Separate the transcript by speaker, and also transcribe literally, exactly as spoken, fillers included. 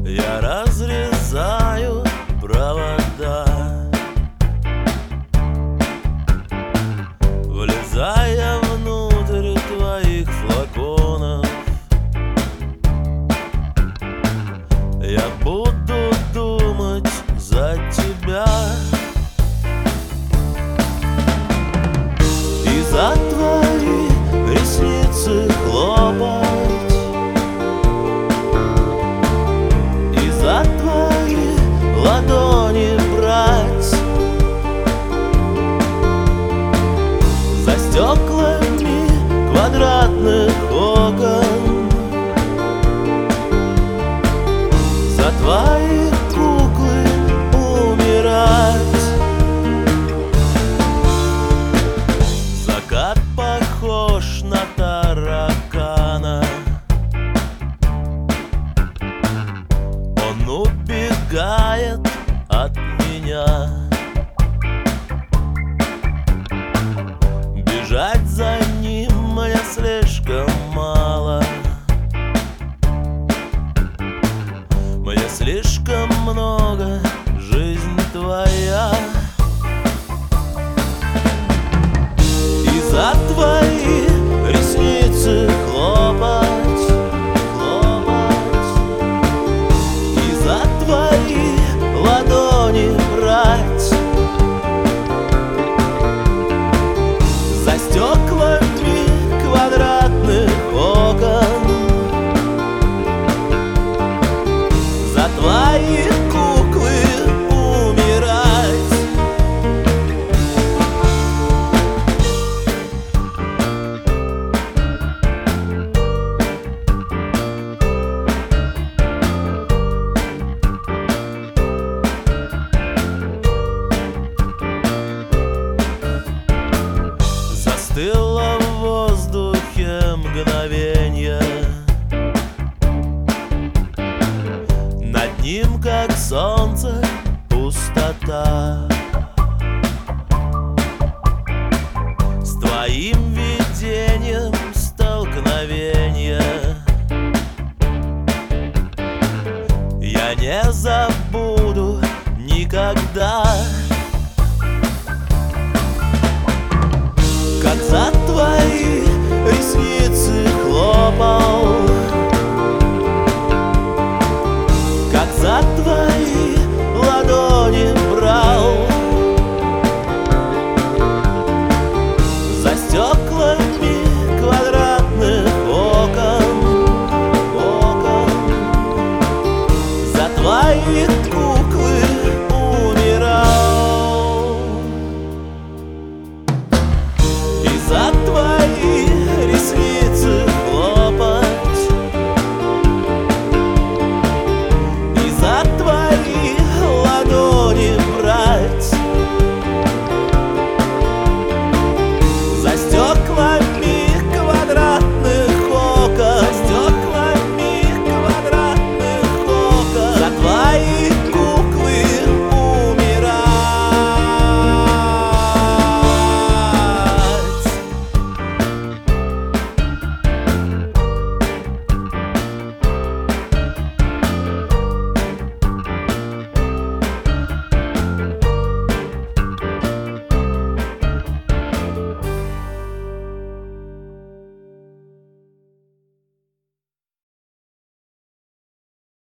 Speaker 1: Я разрезаю провода, влезая внутрь твоих флаконов. Я буду думать за тебя и за твои ресницы хлопать, и за твои ладони брать, за стеклами квадратных окон, за твои куклы умирать. Закат похож на таракана, он убегает от меня. Бежать за ним мне слишком мало, мне слишком много жизнь твоя. И за твои ресницы хлопать, хлопать, и за твои ладони брать, за стеклами квадратных окон, за твои куклы умирать. Застыло в воздухе мгновенье, над ним, как солнце, пустота. С твоим видением столкновение я не забуду никогда.